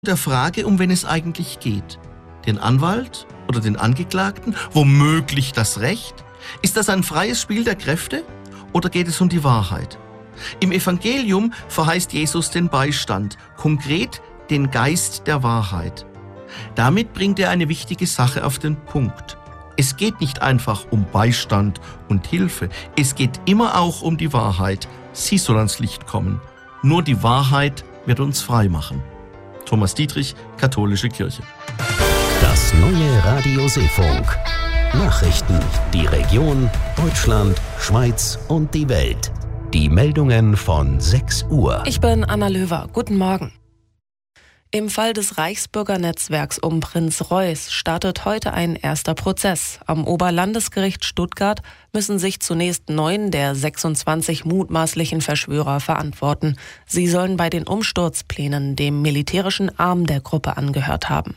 der Frage, um wen es eigentlich geht. Den Anwalt oder den Angeklagten? Womöglich das Recht? Ist das ein freies Spiel der Kräfte? Oder geht es um die Wahrheit? Im Evangelium verheißt Jesus den Beistand, konkret den Geist der Wahrheit. Damit bringt er eine wichtige Sache auf den Punkt. Es geht nicht einfach um Beistand und Hilfe. Es geht immer auch um die Wahrheit. Sie soll ans Licht kommen. Nur die Wahrheit wird uns frei machen. Thomas Dietrich, Katholische Kirche. Das neue Radio Seefunk. Nachrichten, die Region, Deutschland, Schweiz und die Welt. Die Meldungen von 6 Uhr. Ich bin Anna Löwer. Guten Morgen. Im Fall des Reichsbürgernetzwerks um Prinz Reuß startet heute ein erster Prozess. Am Oberlandesgericht Stuttgart müssen sich zunächst 9 der 26 mutmaßlichen Verschwörer verantworten. Sie sollen bei den Umsturzplänen dem militärischen Arm der Gruppe angehört haben.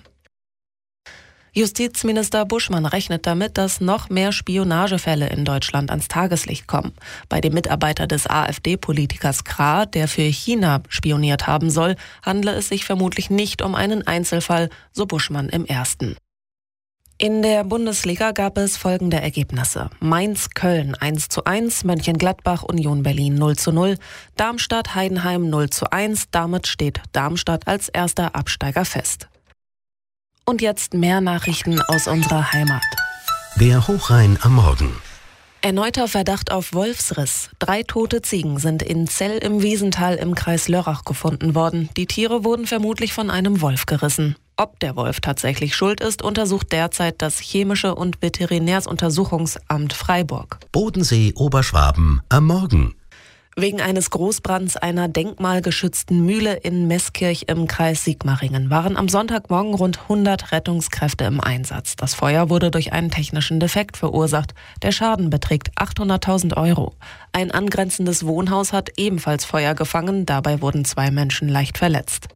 Justizminister Buschmann rechnet damit, dass noch mehr Spionagefälle in Deutschland ans Tageslicht kommen. Bei dem Mitarbeiter des AfD-Politikers Krah, der für China spioniert haben soll, handle es sich vermutlich nicht um einen Einzelfall, so Buschmann im Ersten. In der Bundesliga gab es folgende Ergebnisse. Mainz-Köln 1:1, Mönchengladbach-Union Berlin 0:0, Darmstadt-Heidenheim 0:1. Damit steht Darmstadt als erster Absteiger fest. Und jetzt mehr Nachrichten aus unserer Heimat. Der Hochrhein am Morgen. Erneuter Verdacht auf Wolfsriss. 3 tote Ziegen sind in Zell im Wiesental im Kreis Lörrach gefunden worden. Die Tiere wurden vermutlich von einem Wolf gerissen. Ob der Wolf tatsächlich schuld ist, untersucht derzeit das Chemische und Veterinärsuntersuchungsamt Freiburg. Bodensee, Oberschwaben am Morgen. Wegen eines Großbrands einer denkmalgeschützten Mühle in Meßkirch im Kreis Sigmaringen waren am Sonntagmorgen rund 100 Rettungskräfte im Einsatz. Das Feuer wurde durch einen technischen Defekt verursacht. Der Schaden beträgt 800.000 €. Ein angrenzendes Wohnhaus hat ebenfalls Feuer gefangen. Dabei wurden 2 Menschen leicht verletzt.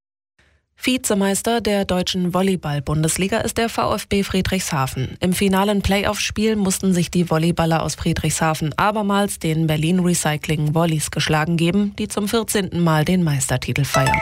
Vizemeister der deutschen Volleyball-Bundesliga ist der VfB Friedrichshafen. Im finalen Playoff-Spiel mussten sich die Volleyballer aus Friedrichshafen abermals den Berlin Recycling Volleys geschlagen geben, die zum 14. Mal den Meistertitel feiern.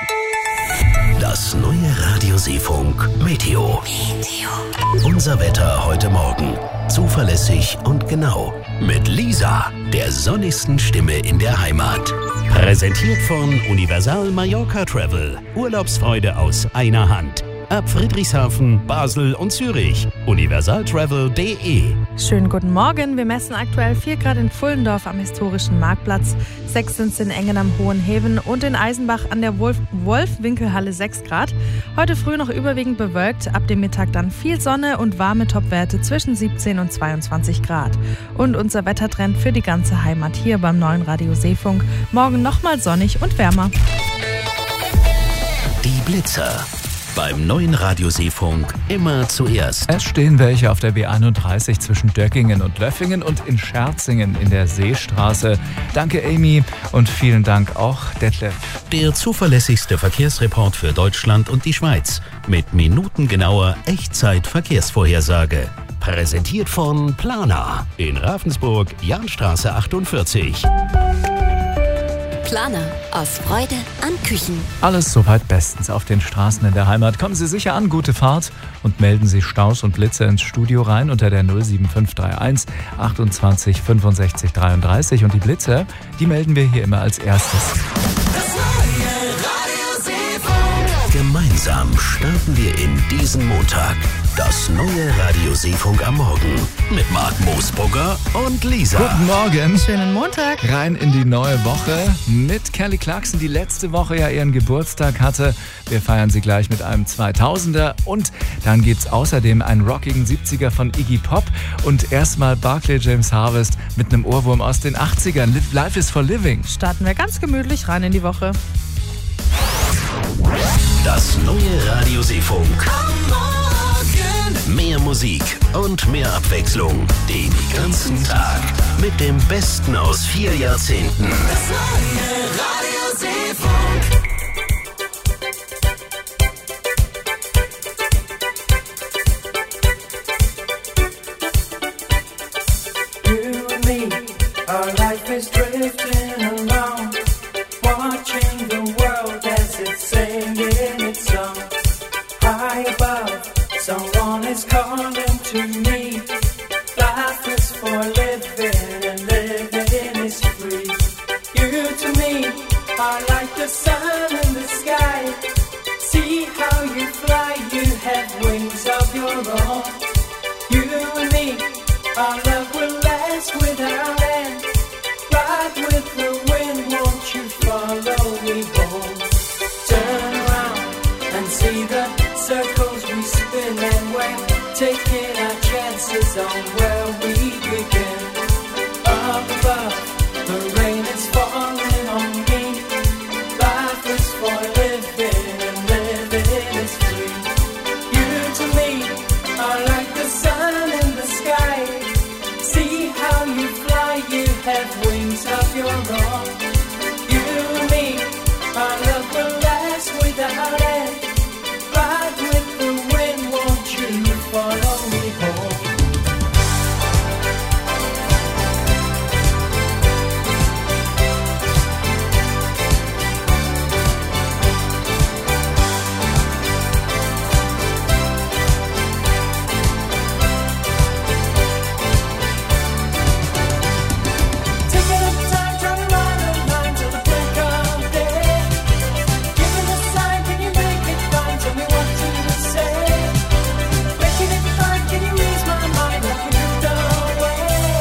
Das neue Radio Seefunk Meteo. Unser Wetter heute Morgen. Zuverlässig und genau. Mit Lisa, der sonnigsten Stimme in der Heimat. Präsentiert von Universal Mallorca Travel. Urlaubsfreude aus einer Hand. Ab Friedrichshafen, Basel und Zürich. universaltravel.de. Schönen guten Morgen. Wir messen aktuell 4 Grad in Pfullendorf am historischen Marktplatz, 6 sind es in Engen am Hohenheven und in Eisenbach an der Wolf-Winkelhalle 6 Grad. Heute früh noch überwiegend bewölkt, ab dem Mittag dann viel Sonne und warme Topwerte zwischen 17 und 22 Grad. Und unser Wettertrend für die ganze Heimat hier beim neuen Radio Seefunk. Morgen nochmal sonnig und wärmer. Die Blitzer. Beim neuen Radio Seefunk immer zuerst. Es stehen welche auf der B31 zwischen Döckingen und Löffingen und in Scherzingen in der Seestraße. Danke Amy und vielen Dank auch Detlef. Der zuverlässigste Verkehrsreport für Deutschland und die Schweiz. Mit minutengenauer Echtzeit-Verkehrsvorhersage. Präsentiert von Plana. In Ravensburg, Jahnstraße 48. Plana. Aus Freude an Küchen. Alles soweit bestens auf den Straßen in der Heimat. Kommen Sie sicher an, gute Fahrt und melden Sie Staus und Blitze ins Studio rein unter der 07531 28 65 33. Und die Blitze, die melden wir hier immer als erstes. Gemeinsam starten wir in diesen Montag. Das neue Radio Seefunk am Morgen mit Marc Moosbrugger und Lisa. Guten Morgen. Schönen Montag. Rein in die neue Woche mit Kelly Clarkson, die letzte Woche ja ihren Geburtstag hatte. Wir feiern sie gleich mit einem 2000er und dann gibt's außerdem einen rockigen 70er von Iggy Pop und erstmal Barclay James Harvest mit einem Ohrwurm aus den 80ern. Life is for Living. Starten wir ganz gemütlich rein in die Woche. Das neue Radio Seefunk. Mehr Musik und mehr Abwechslung den ganzen Tag mit dem Besten aus 4 Jahrzehnten. Das neue Radio Seefunk. You and me, our life is drifting along, watching the world as it's singing its song. is calling to me. Life is for living and living is free. You to me are like the sun in the sky. See how you fly, you have wings of your own. You and me, our love will last without end. Ride with the wind, won't you follow me home? Turn around and see the circles we spin, and we're taking our chances on where we begin. Up above, the rain is falling on me. Life is for living and living is free. You to me are like the sun in the sky. See how you fly, you have wings of your own. You and me, our love will last without end. Ride with the wind, won't you follow me home? Taking up time, trying to ride a line till the break of day. Giving a sign, can you make it fine? Tell me what to say. Making it fine, can you ease my mind like you moved away?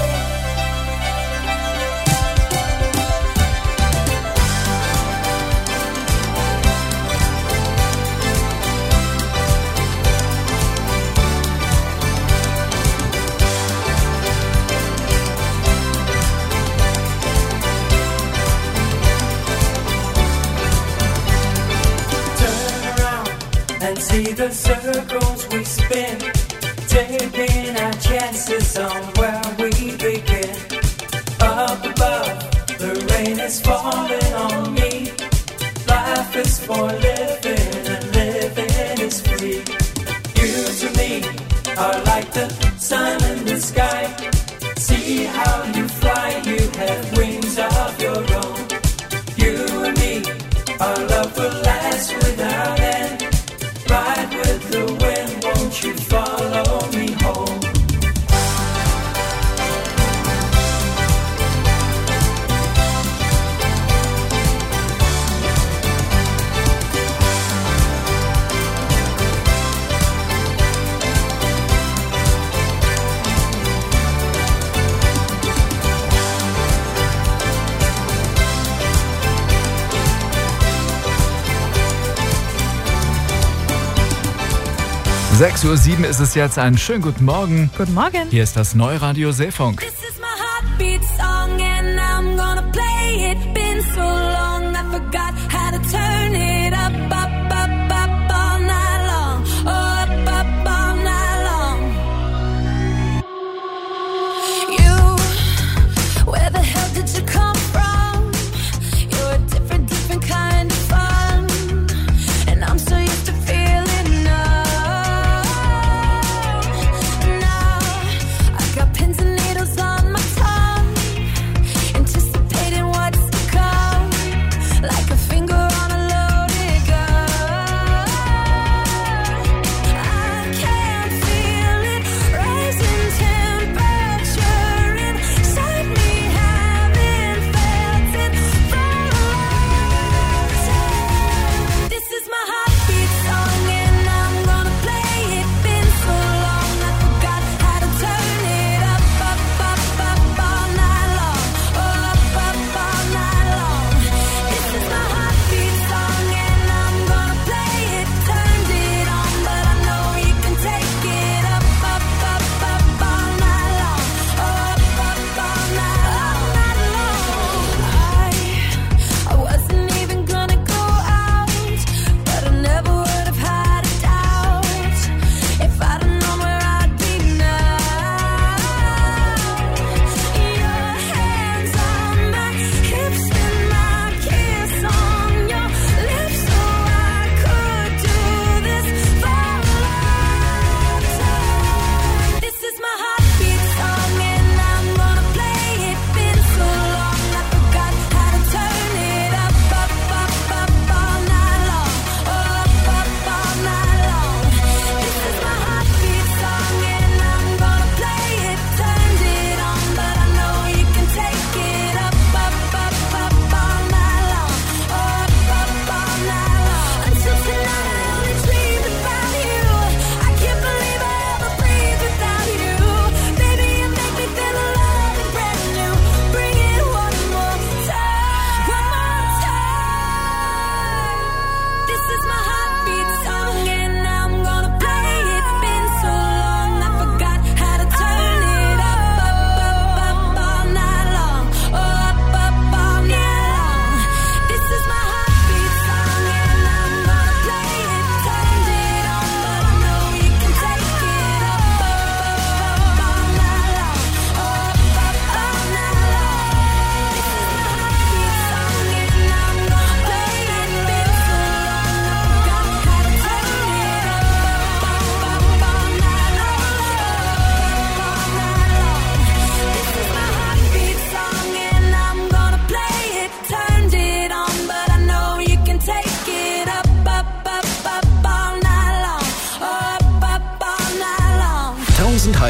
Turn around and see the circles we spin, taking our chances on where we begin. Up above, the rain is falling on me. Life is for living and living is free. You to me are like the sun in the sky. See how you fly, you have wings of your own. You and me, our love will last without end. Ride with the wind, won't you follow me home? Uhr 7 ist es jetzt. Einen schönen guten Morgen. Guten Morgen. Hier ist das Neue-Radio Seefunk. This is my heartbeat song and I'm gonna play it. Been so long I forgot how to turn it up, up, up, up all night long. Oh, up, up all night long. You, where the hell did you come from? You're a different, different kind of fun. And I'm so used to feeling numb. Now I got pins and needles on my tongue, anticipating what's to come. Like a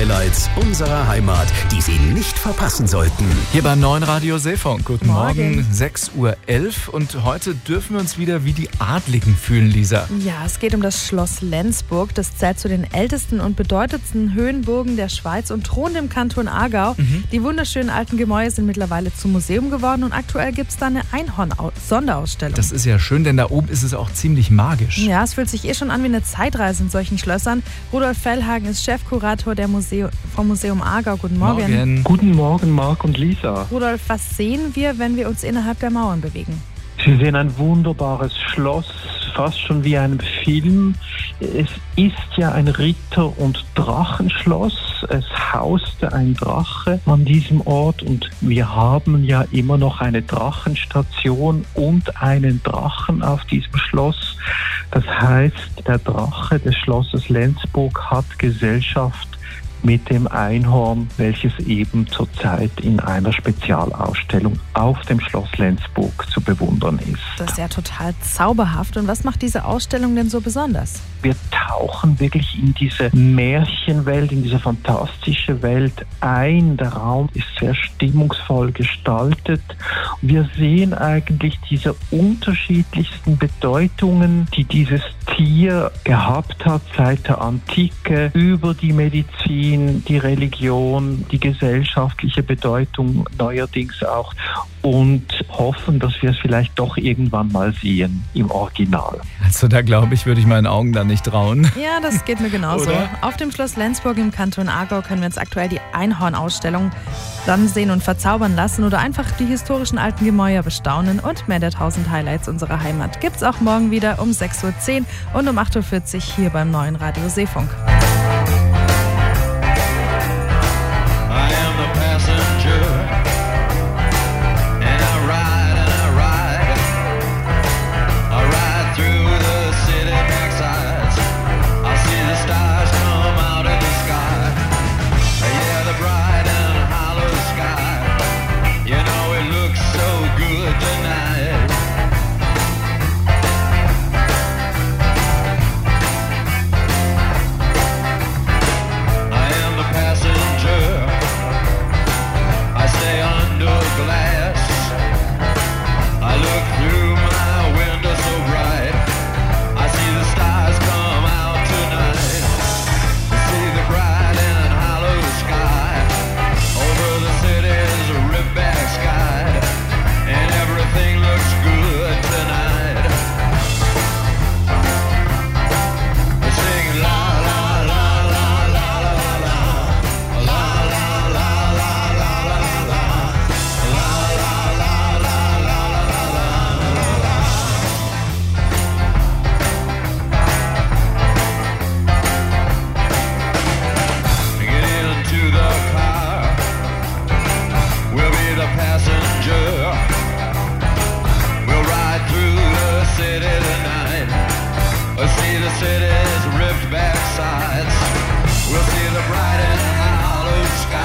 Highlights unserer Heimat, die Sie nicht verpassen sollten. Hier beim neuen Radio Seefunk. Guten Morgen. Morgen, 6:11 Uhr. Und heute dürfen wir uns wieder wie die Adligen fühlen, Lisa. Ja, es geht um das Schloss Lenzburg. Das zählt zu den ältesten und bedeutendsten Höhenburgen der Schweiz und thront im Kanton Aargau. Die wunderschönen alten Gemäuer sind mittlerweile zum Museum geworden und aktuell gibt es da eine Einhorn-Sonderausstellung. Das ist ja schön, denn da oben ist es auch ziemlich magisch. Ja, es fühlt sich schon an wie eine Zeitreise in solchen Schlössern. Rudolf Fellhagen ist Chefkurator vom Museum Aargau. Guten Morgen. Guten Morgen, Marc und Lisa. Rudolf, was sehen wir, wenn wir uns innerhalb der Mauern bewegen? Sie sehen ein wunderbares Schloss, fast schon wie ein Film. Es ist ja ein Ritter- und Drachenschloss. Es hauste ein Drache an diesem Ort und wir haben ja immer noch eine Drachenstation und einen Drachen auf diesem Schloss. Das heißt, der Drache des Schlosses Lenzburg hat Gesellschaft mit dem Einhorn, welches eben zurzeit in einer Spezialausstellung auf dem Schloss Lenzburg zu bewundern ist. Das ist ja total zauberhaft. Und was macht diese Ausstellung denn so besonders? Wir tauchen wirklich in diese Märchenwelt, in diese fantastische Welt ein. Der Raum ist sehr stimmungsvoll gestaltet. Wir sehen eigentlich diese unterschiedlichsten Bedeutungen, die dieses Tier gehabt hat seit der Antike, über die Medizin, die Religion, die gesellschaftliche Bedeutung neuerdings auch, und hoffen, dass wir es vielleicht doch irgendwann mal sehen im Original. Also da glaube ich, würde ich meinen Augen da nicht trauen. Ja, das geht mir genauso. Oder? Auf dem Schloss Lenzburg im Kanton Aargau können wir uns aktuell die Einhorn-Ausstellung ansehen und verzaubern lassen oder einfach die historischen alten Gemäuer bestaunen. Und mehr der 1000 Highlights unserer Heimat gibt's auch morgen wieder um 6:10 Uhr und um 8:40 Uhr hier beim neuen Radio Seefunk.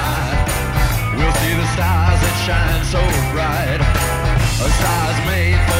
Shine so bright, a star's made for